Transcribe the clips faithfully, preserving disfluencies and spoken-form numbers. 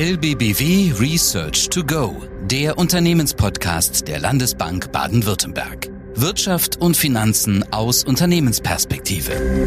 L B B W Research to Go, der Unternehmenspodcast der Landesbank Baden-Württemberg. Wirtschaft und Finanzen aus Unternehmensperspektive.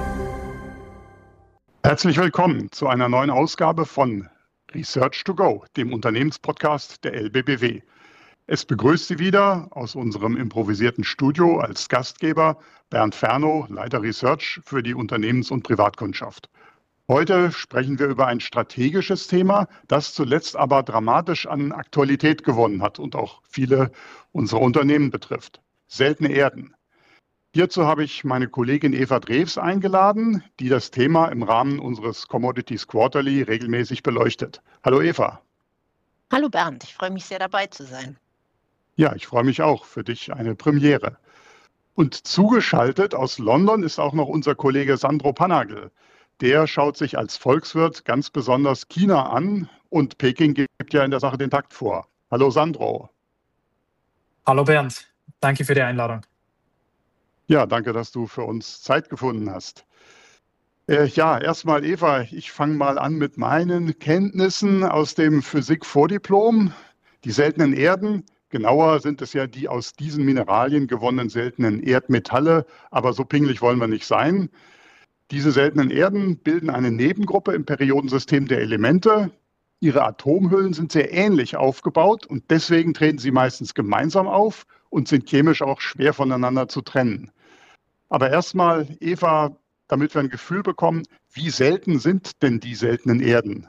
Herzlich willkommen zu einer neuen Ausgabe von Research to Go, dem Unternehmenspodcast der L B B W. Es begrüßt Sie wieder aus unserem improvisierten Studio als Gastgeber Bernd Fernow, Leiter Research für die Unternehmens- und Privatkundschaft. Heute sprechen wir über ein strategisches Thema, das zuletzt aber dramatisch an Aktualität gewonnen hat und auch viele unserer Unternehmen betrifft: seltene Erden. Hierzu habe ich meine Kollegin Eva Drews eingeladen, die das Thema im Rahmen unseres Commodities Quarterly regelmäßig beleuchtet. Hallo Eva. Hallo Bernd, ich freue mich sehr, dabei zu sein. Ja, ich freue mich auch. Für dich eine Premiere. Und zugeschaltet aus London ist auch noch unser Kollege Sandro Panagel. Der schaut sich als Volkswirt ganz besonders China an und Peking gibt ja in der Sache den Takt vor. Hallo Sandro. Hallo Bernd, danke für die Einladung. Ja, danke, dass du für uns Zeit gefunden hast. Äh, ja, erstmal Eva, ich fange mal an mit meinen Kenntnissen aus dem Physik-Vordiplom. Die seltenen Erden, genauer sind es ja die aus diesen Mineralien gewonnenen seltenen Erdmetalle, aber so pingelig wollen wir nicht sein. Diese seltenen Erden bilden eine Nebengruppe im Periodensystem der Elemente. Ihre Atomhüllen sind sehr ähnlich aufgebaut und deswegen treten sie meistens gemeinsam auf und sind chemisch auch schwer voneinander zu trennen. Aber erstmal, Eva, damit wir ein Gefühl bekommen, wie selten sind denn die seltenen Erden?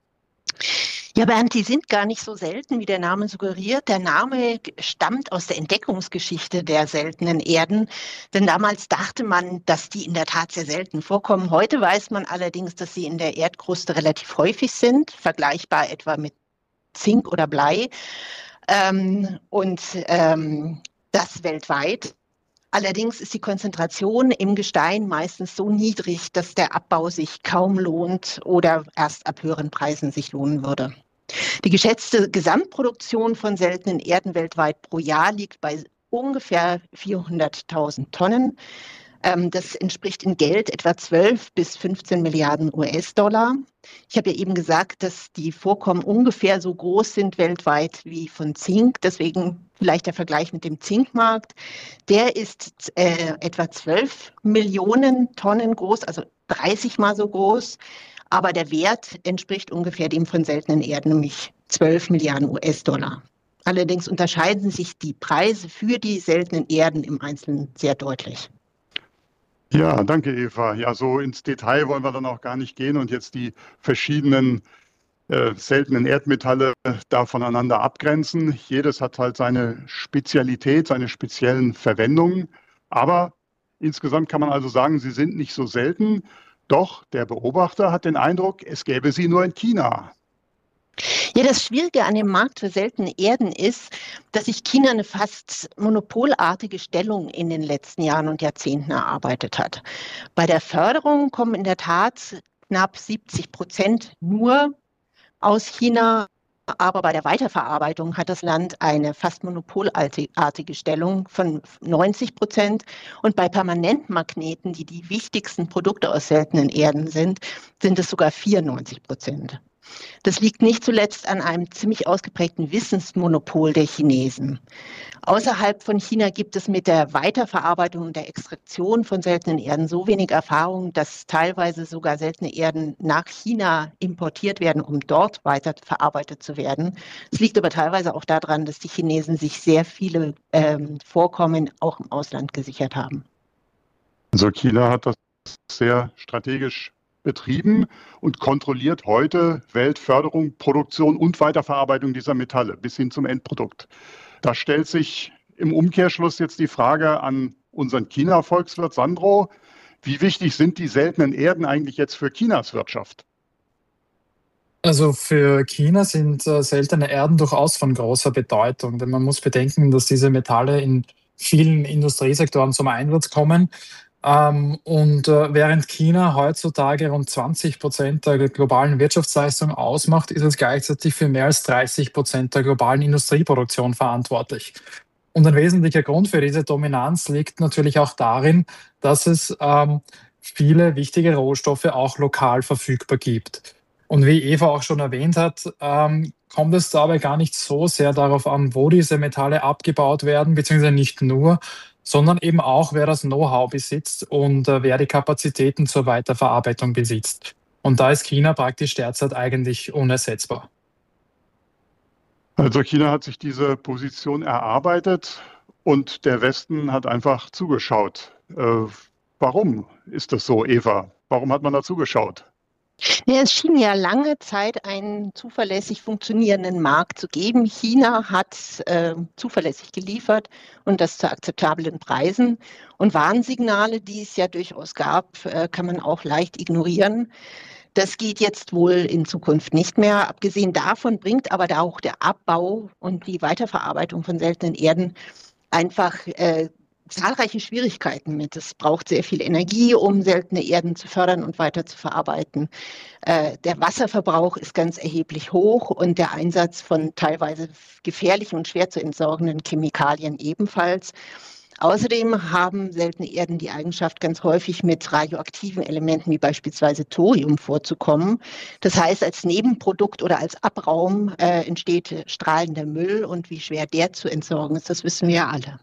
Ja, Bernd, die sind gar nicht so selten, wie der Name suggeriert. Der Name stammt aus der Entdeckungsgeschichte der seltenen Erden, denn damals dachte man, dass die in der Tat sehr selten vorkommen. Heute weiß man allerdings, dass sie in der Erdkruste relativ häufig sind, vergleichbar etwa mit Zink oder Blei, ähm, und ähm, das weltweit. Allerdings ist die Konzentration im Gestein meistens so niedrig, dass der Abbau sich kaum lohnt oder erst ab höheren Preisen sich lohnen würde. Die geschätzte Gesamtproduktion von seltenen Erden weltweit pro Jahr liegt bei ungefähr vierhunderttausend Tonnen. Das entspricht in Geld etwa zwölf bis fünfzehn Milliarden U S-Dollar. Ich habe ja eben gesagt, dass die Vorkommen ungefähr so groß sind weltweit wie von Zink. Deswegen vielleicht der Vergleich mit dem Zinkmarkt. Der ist äh, etwa zwölf Millionen Tonnen groß, also dreißig Mal so groß. Aber der Wert entspricht ungefähr dem von seltenen Erden, nämlich zwölf Milliarden U S-Dollar. Allerdings unterscheiden sich die Preise für die seltenen Erden im Einzelnen sehr deutlich. Ja, danke Eva. Ja, so ins Detail wollen wir dann auch gar nicht gehen und jetzt die verschiedenen äh, seltenen Erdmetalle da voneinander abgrenzen. Jedes hat halt seine Spezialität, seine speziellen Verwendungen. Aber insgesamt kann man also sagen, sie sind nicht so selten. Doch der Beobachter hat den Eindruck, es gäbe sie nur in China. Ja, das Schwierige an dem Markt für seltene Erden ist, dass sich China eine fast monopolartige Stellung in den letzten Jahren und Jahrzehnten erarbeitet hat. Bei der Förderung kommen in der Tat knapp siebzig Prozent nur aus China, aber bei der Weiterverarbeitung hat das Land eine fast monopolartige Stellung von neunzig Prozent. Und bei Permanentmagneten, die die wichtigsten Produkte aus seltenen Erden sind, sind es sogar vierundneunzig Prozent. Das liegt nicht zuletzt an einem ziemlich ausgeprägten Wissensmonopol der Chinesen. Außerhalb von China gibt es mit der Weiterverarbeitung und der Extraktion von seltenen Erden so wenig Erfahrung, dass teilweise sogar seltene Erden nach China importiert werden, um dort weiterverarbeitet zu werden. Es liegt aber teilweise auch daran, dass die Chinesen sich sehr viele ähm, Vorkommen auch im Ausland gesichert haben. Also China hat das sehr strategisch betrieben und kontrolliert heute Weltförderung, Produktion und Weiterverarbeitung dieser Metalle bis hin zum Endprodukt. Da stellt sich im Umkehrschluss jetzt die Frage an unseren China-Volkswirt Sandro: Wie wichtig sind die seltenen Erden eigentlich jetzt für Chinas Wirtschaft? Also für China sind äh, seltene Erden durchaus von großer Bedeutung, denn man muss bedenken, dass diese Metalle in vielen Industriesektoren zum Einsatz kommen. Ähm, und äh, während China heutzutage rund zwanzig Prozent der globalen Wirtschaftsleistung ausmacht, ist es gleichzeitig für mehr als dreißig Prozent der globalen Industrieproduktion verantwortlich. Und ein wesentlicher Grund für diese Dominanz liegt natürlich auch darin, dass es ähm, viele wichtige Rohstoffe auch lokal verfügbar gibt. Und wie Eva auch schon erwähnt hat, ähm, kommt es dabei gar nicht so sehr darauf an, wo diese Metalle abgebaut werden, beziehungsweise nicht nur, sondern eben auch, wer das Know-how besitzt und äh, wer die Kapazitäten zur Weiterverarbeitung besitzt. Und da ist China praktisch derzeit eigentlich unersetzbar. Also China hat sich diese Position erarbeitet und der Westen hat einfach zugeschaut. Äh, warum ist das so, Eva? Warum hat man da zugeschaut? Ja, es schien ja lange Zeit einen zuverlässig funktionierenden Markt zu geben. China hat äh, zuverlässig geliefert und das zu akzeptablen Preisen. Und Warnsignale, die es ja durchaus gab, äh, kann man auch leicht ignorieren. Das geht jetzt wohl in Zukunft nicht mehr. Abgesehen davon bringt aber da auch der Abbau und die Weiterverarbeitung von seltenen Erden einfach äh, zahlreiche Schwierigkeiten mit. Es braucht sehr viel Energie, um seltene Erden zu fördern und weiter zu verarbeiten. Äh, der Wasserverbrauch ist ganz erheblich hoch und der Einsatz von teilweise gefährlichen und schwer zu entsorgenden Chemikalien ebenfalls. Außerdem haben seltene Erden die Eigenschaft, ganz häufig mit radioaktiven Elementen wie beispielsweise Thorium vorzukommen. Das heißt, als Nebenprodukt oder als Abraum äh, entsteht strahlender Müll und wie schwer der zu entsorgen ist, das wissen wir ja alle.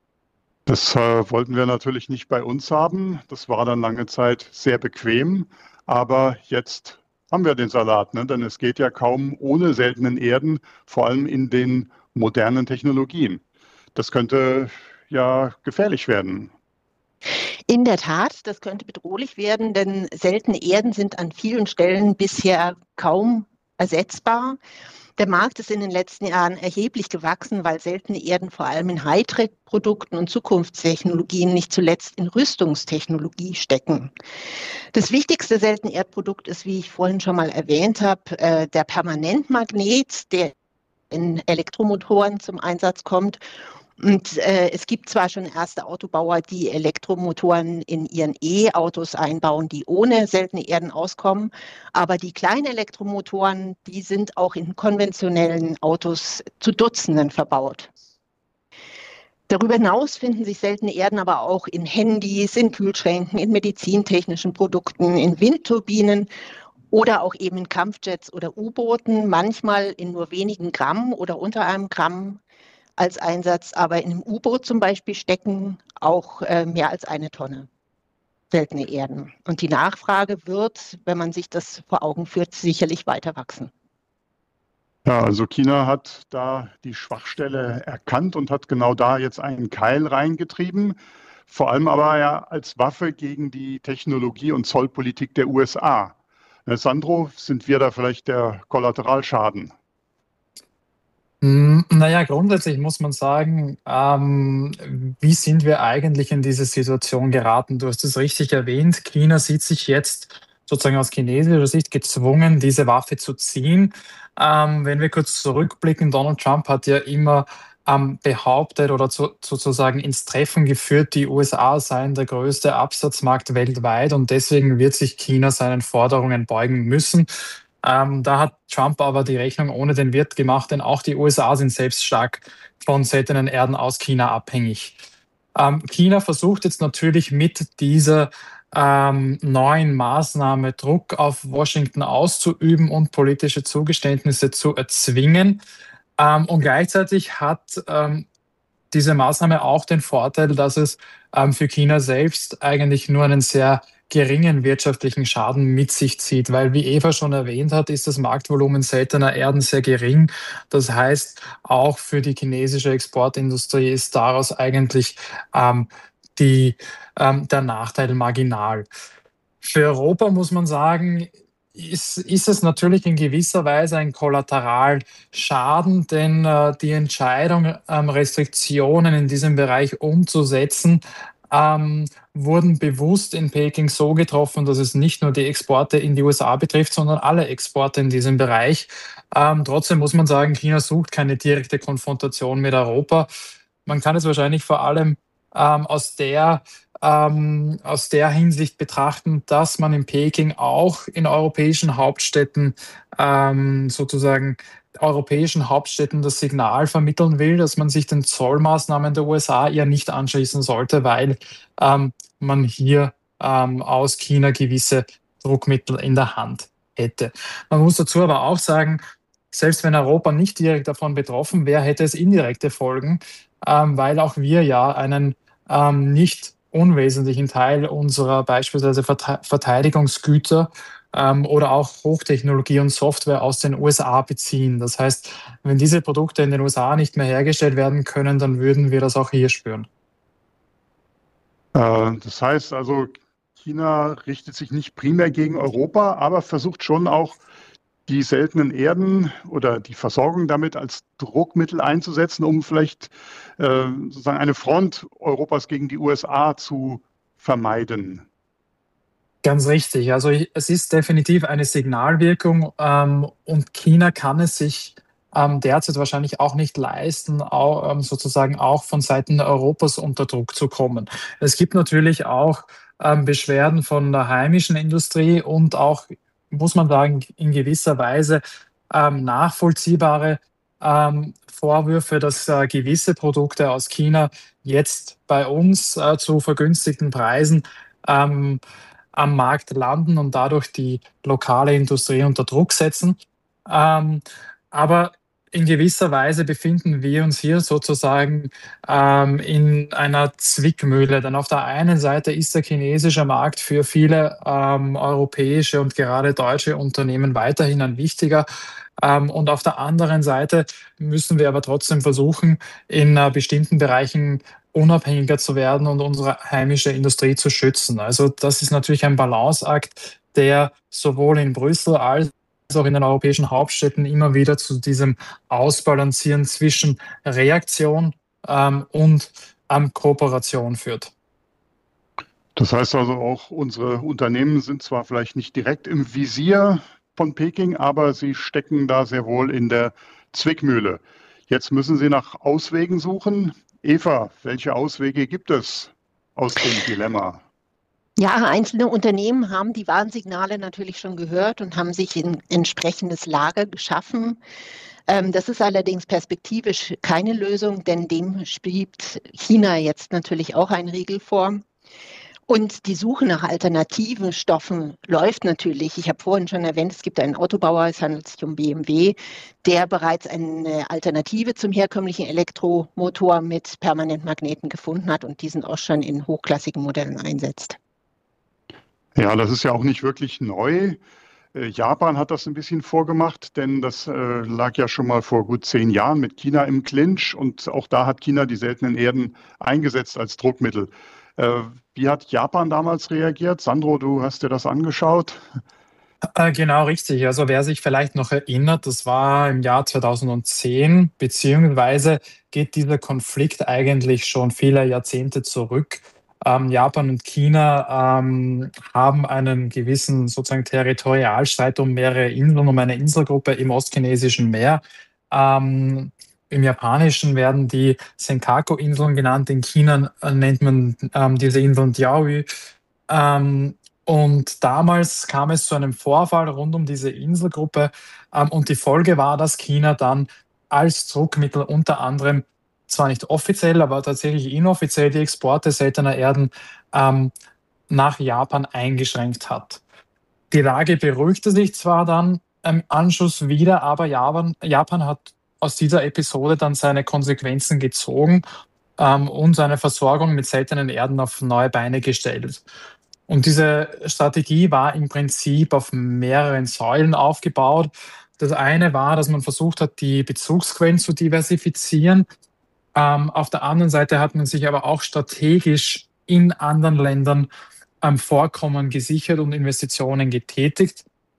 Das äh, wollten wir natürlich nicht bei uns haben. Das war dann lange Zeit sehr bequem. Aber jetzt haben wir den Salat, ne? Denn es geht ja kaum ohne seltenen Erden, vor allem in den modernen Technologien. Das könnte ja gefährlich werden. In der Tat, das könnte bedrohlich werden, denn seltene Erden sind an vielen Stellen bisher kaum ersetzbar. Der Markt ist in den letzten Jahren erheblich gewachsen, weil seltene Erden vor allem in Hightech-Produkten und Zukunftstechnologien, nicht zuletzt in Rüstungstechnologie stecken. Das wichtigste seltene Erdprodukt ist, wie ich vorhin schon mal erwähnt habe, der Permanentmagnet, der in Elektromotoren zum Einsatz kommt. Und äh, es gibt zwar schon erste Autobauer, die Elektromotoren in ihren E-Autos einbauen, die ohne seltene Erden auskommen, aber die kleinen Elektromotoren, die sind auch in konventionellen Autos zu Dutzenden verbaut. Darüber hinaus finden sich seltene Erden aber auch in Handys, in Kühlschränken, in medizintechnischen Produkten, in Windturbinen oder auch eben in Kampfjets oder U-Booten, manchmal in nur wenigen Gramm oder unter einem Gramm als Einsatz, aber in einem U-Boot zum Beispiel stecken auch äh, mehr als eine Tonne seltene Erden. Und die Nachfrage wird, wenn man sich das vor Augen führt, sicherlich weiter wachsen. Ja, also China hat da die Schwachstelle erkannt und hat genau da jetzt einen Keil reingetrieben. Vor allem aber ja als Waffe gegen die Technologie- und Zollpolitik der U S A. Sandro, sind wir da vielleicht der Kollateralschaden? Naja, grundsätzlich muss man sagen, ähm, wie sind wir eigentlich in diese Situation geraten? Du hast es richtig erwähnt, China sieht sich jetzt sozusagen aus chinesischer Sicht gezwungen, diese Waffe zu ziehen. Ähm, wenn wir kurz zurückblicken, Donald Trump hat ja immer ähm, behauptet oder zu, sozusagen ins Treffen geführt, die U S A seien der größte Absatzmarkt weltweit und deswegen wird sich China seinen Forderungen beugen müssen. Ähm, da hat Trump aber die Rechnung ohne den Wirt gemacht, denn auch die U S A sind selbst stark von seltenen Erden aus China abhängig. Ähm, China versucht jetzt natürlich mit dieser ähm, neuen Maßnahme Druck auf Washington auszuüben und politische Zugeständnisse zu erzwingen. Ähm, und gleichzeitig hat ähm, diese Maßnahme auch den Vorteil, dass es ähm, für China selbst eigentlich nur einen sehr geringen wirtschaftlichen Schaden mit sich zieht, weil, wie Eva schon erwähnt hat, ist das Marktvolumen seltener Erden sehr gering. Das heißt, auch für die chinesische Exportindustrie ist daraus eigentlich ähm, die, ähm, der Nachteil marginal. Für Europa muss man sagen, ist, ist es natürlich in gewisser Weise ein Kollateralschaden, denn äh, die Entscheidung, ähm, Restriktionen in diesem Bereich umzusetzen, ähm, wurden bewusst in Peking so getroffen, dass es nicht nur die Exporte in die U S A betrifft, sondern alle Exporte in diesem Bereich. Ähm, trotzdem muss man sagen, China sucht keine direkte Konfrontation mit Europa. Man kann es wahrscheinlich vor allem ähm, aus der ähm, aus der Hinsicht betrachten, dass man in Peking auch in europäischen Hauptstädten ähm, sozusagen europäischen Hauptstädten das Signal vermitteln will, dass man sich den Zollmaßnahmen der U S A ja nicht anschließen sollte, weil ähm, man hier ähm, aus China gewisse Druckmittel in der Hand hätte. Man muss dazu aber auch sagen, selbst wenn Europa nicht direkt davon betroffen wäre, hätte es indirekte Folgen, ähm, weil auch wir ja einen ähm, nicht unwesentlichen Teil unserer beispielsweise Verte Verteidigungsgüter ähm, oder auch Hochtechnologie und Software aus den U S A beziehen. Das heißt, wenn diese Produkte in den U S A nicht mehr hergestellt werden können, dann würden wir das auch hier spüren. Äh, das heißt also, China richtet sich nicht primär gegen Europa, aber versucht schon auch die seltenen Erden oder die Versorgung damit als Druckmittel einzusetzen, um vielleicht äh, sozusagen eine Front Europas gegen die U S A zu vermeiden. Ganz richtig. Also ich, es ist definitiv eine Signalwirkung ähm, und China kann es sich ähm, derzeit wahrscheinlich auch nicht leisten, auch, ähm, sozusagen auch von Seiten Europas unter Druck zu kommen. Es gibt natürlich auch ähm, Beschwerden von der heimischen Industrie und auch, muss man sagen, in gewisser Weise ähm, nachvollziehbare ähm, Vorwürfe, dass äh, gewisse Produkte aus China jetzt bei uns äh, zu vergünstigten Preisen ähm, am Markt landen und dadurch die lokale Industrie unter Druck setzen. Ähm, aber in gewisser Weise befinden wir uns hier sozusagen ähm, in einer Zwickmühle. Denn auf der einen Seite ist der chinesische Markt für viele ähm, europäische und gerade deutsche Unternehmen weiterhin ein wichtiger. Ähm, und auf der anderen Seite müssen wir aber trotzdem versuchen, in äh, bestimmten Bereichen unabhängiger zu werden und unsere heimische Industrie zu schützen. Also das ist natürlich ein Balanceakt, der sowohl in Brüssel als auch in den europäischen Hauptstädten immer wieder zu diesem Ausbalancieren zwischen Reaktion ähm, und ähm, Kooperation führt. Das heißt also auch, unsere Unternehmen sind zwar vielleicht nicht direkt im Visier von Peking, aber sie stecken da sehr wohl in der Zwickmühle. Jetzt müssen sie nach Auswegen suchen. Eva, welche Auswege gibt es aus dem Dilemma? Ja, einzelne Unternehmen haben die Warnsignale natürlich schon gehört und haben sich ein entsprechendes Lager geschaffen. Ähm, das ist allerdings perspektivisch keine Lösung, denn dem schiebt China jetzt natürlich auch einen Riegel vor. Und die Suche nach alternativen Stoffen läuft natürlich. Ich habe vorhin schon erwähnt, es gibt einen Autobauer, es handelt sich um B M W, der bereits eine Alternative zum herkömmlichen Elektromotor mit Permanentmagneten gefunden hat und diesen auch schon in hochklassigen Modellen einsetzt. Ja, das ist ja auch nicht wirklich neu. Äh, Japan hat das ein bisschen vorgemacht, denn das äh, lag ja schon mal vor gut zehn Jahren mit China im Clinch und auch da hat China die seltenen Erden eingesetzt als Druckmittel. Äh, wie hat Japan damals reagiert? Sandro, du hast dir das angeschaut. Äh, genau richtig. Also wer sich vielleicht noch erinnert, das war im Jahr zweitausendzehn, beziehungsweise geht dieser Konflikt eigentlich schon viele Jahrzehnte zurück. Ähm, Japan und China ähm, haben einen gewissen sozusagen Territorialstreit um mehrere Inseln, um eine Inselgruppe im ostchinesischen Meer. Ähm, Im Japanischen werden die Senkaku-Inseln genannt, in China äh, nennt man ähm, diese Inseln Diaoyu. Ähm, und damals kam es zu einem Vorfall rund um diese Inselgruppe. Ähm, und die Folge war, dass China dann als Druckmittel unter anderem, zwar nicht offiziell, aber tatsächlich inoffiziell die Exporte seltener Erden ähm, nach Japan eingeschränkt hat. Die Lage beruhigte sich zwar dann im Anschluss wieder, aber Japan, Japan hat aus dieser Episode dann seine Konsequenzen gezogen ähm, und seine Versorgung mit seltenen Erden auf neue Beine gestellt. Und diese Strategie war im Prinzip auf mehreren Säulen aufgebaut. Das eine war, dass man versucht hat, die Bezugsquellen zu diversifizieren. Ähm, auf der anderen Seite hat man sich aber auch strategisch in anderen Ländern ähm, Vorkommen gesichert und Investitionen getätigt.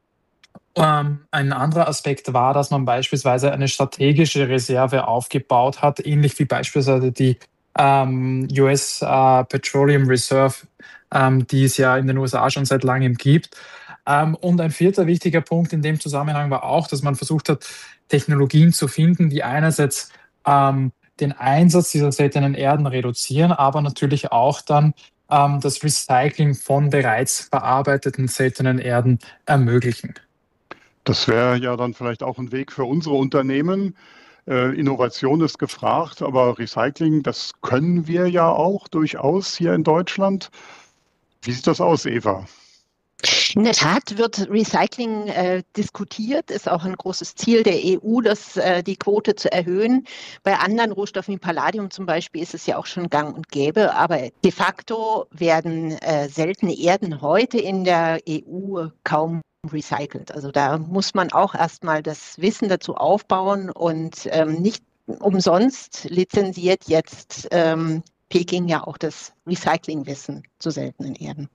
Ähm, ein anderer Aspekt war, dass man beispielsweise eine strategische Reserve aufgebaut hat, ähnlich wie beispielsweise die ähm, U S äh, Petroleum Reserve, ähm, die es ja in den U S A schon seit langem gibt. Ähm, und ein vierter wichtiger Punkt in dem Zusammenhang war auch, dass man versucht hat, Technologien zu finden, die einerseits ähm, den Einsatz dieser seltenen Erden reduzieren, aber natürlich auch dann ähm, das Recycling von bereits verarbeiteten seltenen Erden ermöglichen. Das wäre ja dann vielleicht auch ein Weg für unsere Unternehmen. Äh, Innovation ist gefragt, aber Recycling, das können wir ja auch durchaus hier in Deutschland. Wie sieht das aus, Eva? In der Tat wird Recycling äh, diskutiert, ist auch ein großes Ziel der E U, das, äh, die Quote zu erhöhen. Bei anderen Rohstoffen wie Palladium zum Beispiel ist es ja auch schon gang und gäbe, aber de facto werden äh, seltene Erden heute in der E U kaum recycelt. Also da muss man auch erstmal das Wissen dazu aufbauen und ähm, nicht umsonst lizenziert jetzt ähm, Peking ja auch das Recyclingwissen zu seltenen Erden.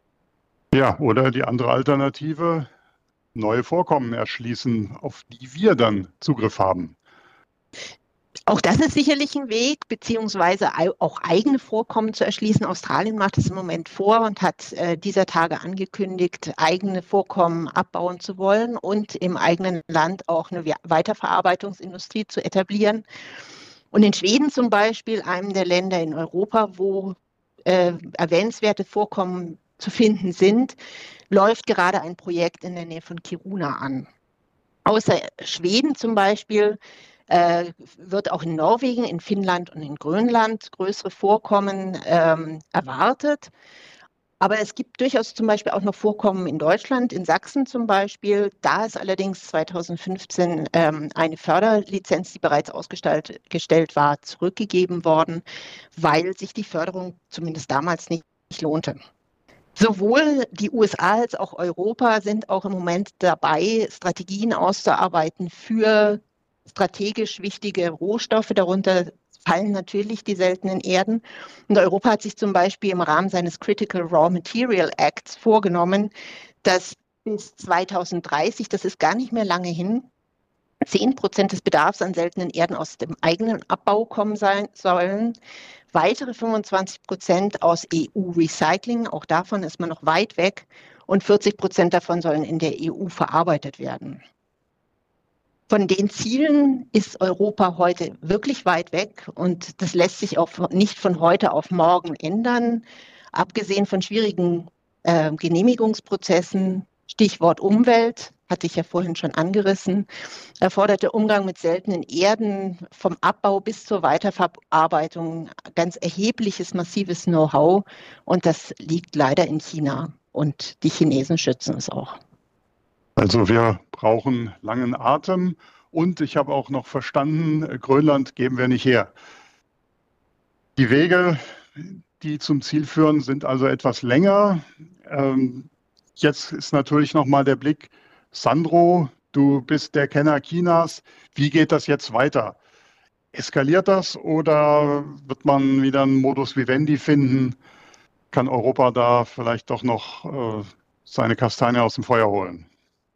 Ja, oder die andere Alternative, neue Vorkommen erschließen, auf die wir dann Zugriff haben. Auch das ist sicherlich ein Weg, beziehungsweise auch eigene Vorkommen zu erschließen. Australien macht es im Moment vor und hat äh, dieser Tage angekündigt, eigene Vorkommen abbauen zu wollen und im eigenen Land auch eine Weiterverarbeitungsindustrie zu etablieren. Und in Schweden zum Beispiel, einem der Länder in Europa, wo äh, erwähnenswerte Vorkommen zu finden sind, läuft gerade ein Projekt in der Nähe von Kiruna an. Außer Schweden zum Beispiel äh, wird auch in Norwegen, in Finnland und in Grönland größere Vorkommen ähm, erwartet. Aber es gibt durchaus zum Beispiel auch noch Vorkommen in Deutschland, in Sachsen zum Beispiel. Da ist allerdings zweitausendfünfzehn ähm, eine Förderlizenz, die bereits ausgestellt war, zurückgegeben worden, weil sich die Förderung zumindest damals nicht, nicht lohnte. Sowohl die U S A als auch Europa sind auch im Moment dabei, Strategien auszuarbeiten für strategisch wichtige Rohstoffe. Darunter fallen natürlich die seltenen Erden. Und Europa hat sich zum Beispiel im Rahmen seines Critical Raw Material Acts vorgenommen, dass bis zweitausenddreißig, das ist gar nicht mehr lange hin, zehn Prozent des Bedarfs an seltenen Erden aus dem eigenen Abbau kommen sein, sollen. Weitere fünfundzwanzig Prozent aus E U-Recycling, auch davon ist man noch weit weg, und vierzig Prozent davon sollen in der E U verarbeitet werden. Von den Zielen ist Europa heute wirklich weit weg und das lässt sich auch nicht von heute auf morgen ändern. Abgesehen von schwierigen äh, Genehmigungsprozessen, Stichwort Umwelt, hatte ich ja vorhin schon angerissen, erfordert der Umgang mit seltenen Erden vom Abbau bis zur Weiterverarbeitung ganz erhebliches, massives Know-how und das liegt leider in China und die Chinesen schützen es auch. Also wir brauchen langen Atem und ich habe auch noch verstanden, Grönland geben wir nicht her. Die Wege, die zum Ziel führen, sind also etwas länger. Ähm, jetzt ist natürlich noch mal der Blick, Sandro, du bist der Kenner Chinas. Wie geht das jetzt weiter? Eskaliert das oder wird man wieder einen Modus vivendi finden? Kann Europa da vielleicht doch noch äh, seine Kastanie aus dem Feuer holen?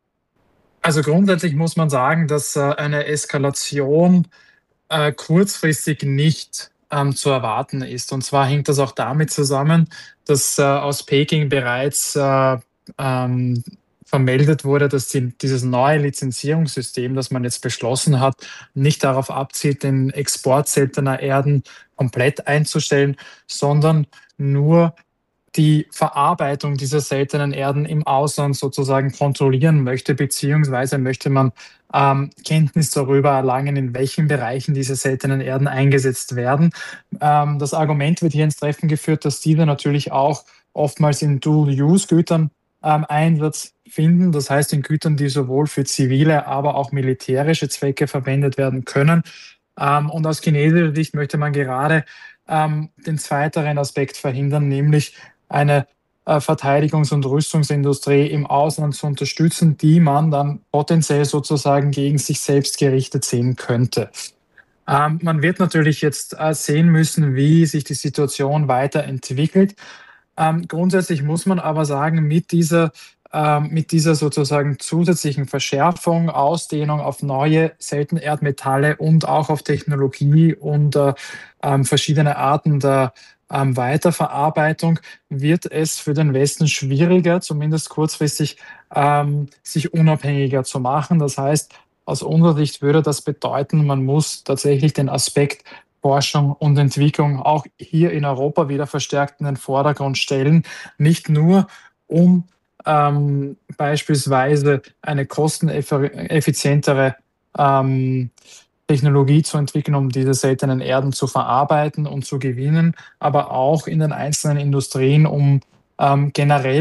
Also grundsätzlich muss man sagen, dass äh, eine Eskalation äh, kurzfristig nicht ähm, zu erwarten ist. Und zwar hängt das auch damit zusammen, dass äh, aus Peking bereits äh, ähm, vermeldet wurde, dass die, dieses neue Lizenzierungssystem, das man jetzt beschlossen hat, nicht darauf abzielt, den Export seltener Erden komplett einzustellen, sondern nur die Verarbeitung dieser seltenen Erden im Ausland sozusagen kontrollieren möchte, beziehungsweise möchte man ähm, Kenntnis darüber erlangen, in welchen Bereichen diese seltenen Erden eingesetzt werden. Ähm, das Argument wird hier ins Treffen geführt, dass diese natürlich auch oftmals in Dual-Use-Gütern ähm, Einsatz finden, das heißt in Gütern, die sowohl für zivile, aber auch militärische Zwecke verwendet werden können. Ähm, und aus chinesischer Sicht möchte man gerade ähm, den zweiteren Aspekt verhindern, nämlich eine äh, Verteidigungs- und Rüstungsindustrie im Ausland zu unterstützen, die man dann potenziell sozusagen gegen sich selbst gerichtet sehen könnte. Ähm, man wird natürlich jetzt äh, sehen müssen, wie sich die Situation weiterentwickelt. Ähm, grundsätzlich muss man aber sagen, mit dieser, ähm, mit dieser sozusagen zusätzlichen Verschärfung, Ausdehnung auf neue seltene Erdmetalle und auch auf Technologie und äh, ähm, verschiedene Arten der ähm, Weiterverarbeitung wird es für den Westen schwieriger, zumindest kurzfristig, ähm, sich unabhängiger zu machen. Das heißt, aus unserer Sicht würde das bedeuten, man muss tatsächlich den Aspekt Forschung und Entwicklung auch hier in Europa wieder verstärkt in den Vordergrund stellen. Nicht nur, um ähm, beispielsweise eine kosteneffizientere ähm, Technologie zu entwickeln, um diese seltenen Erden zu verarbeiten und zu gewinnen, aber auch in den einzelnen Industrien, um ähm, generell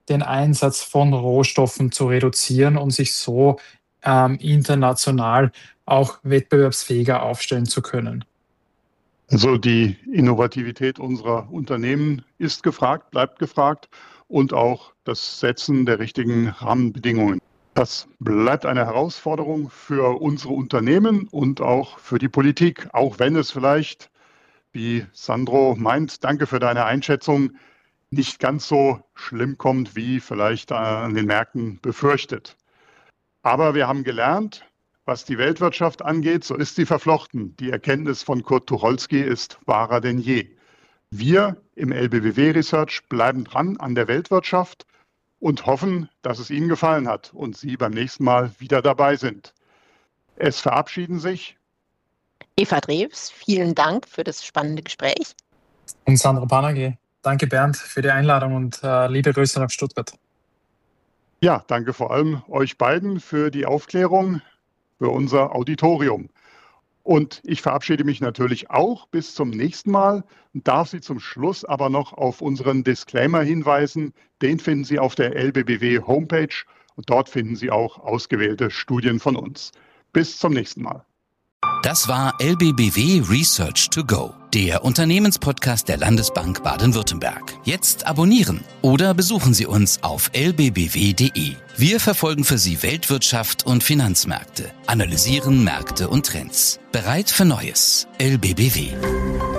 den Einsatz von Rohstoffen zu reduzieren, um sich so ähm, international auch wettbewerbsfähiger aufstellen zu können. Also die Innovativität unserer Unternehmen ist gefragt, bleibt gefragt und auch das Setzen der richtigen Rahmenbedingungen. Das bleibt eine Herausforderung für unsere Unternehmen und auch für die Politik, auch wenn es vielleicht, wie Sandro meint, danke für deine Einschätzung, nicht ganz so schlimm kommt, wie vielleicht an den Märkten befürchtet. Aber wir haben gelernt, was die Weltwirtschaft angeht, so ist sie verflochten. Die Erkenntnis von Kurt Tucholsky ist wahrer denn je. Wir im L B B W Research bleiben dran an der Weltwirtschaft und hoffen, dass es Ihnen gefallen hat und Sie beim nächsten Mal wieder dabei sind. Es verabschieden sich Eva Drews, vielen Dank für das spannende Gespräch. Und Sandro Panagi. Danke, Bernd, für die Einladung und äh, liebe Grüße nach Stuttgart. Ja, danke vor allem euch beiden für die Aufklärung, für unser Auditorium. Und ich verabschiede mich natürlich auch bis zum nächsten Mal und darf Sie zum Schluss aber noch auf unseren Disclaimer hinweisen. Den finden Sie auf der L B B W Homepage und dort finden Sie auch ausgewählte Studien von uns. Bis zum nächsten Mal. Das war L B B W Research to Go, der Unternehmenspodcast der Landesbank Baden-Württemberg. Jetzt abonnieren oder besuchen Sie uns auf l b b w punkt d e. Wir verfolgen für Sie Weltwirtschaft und Finanzmärkte, analysieren Märkte und Trends. Bereit für Neues. L B B W.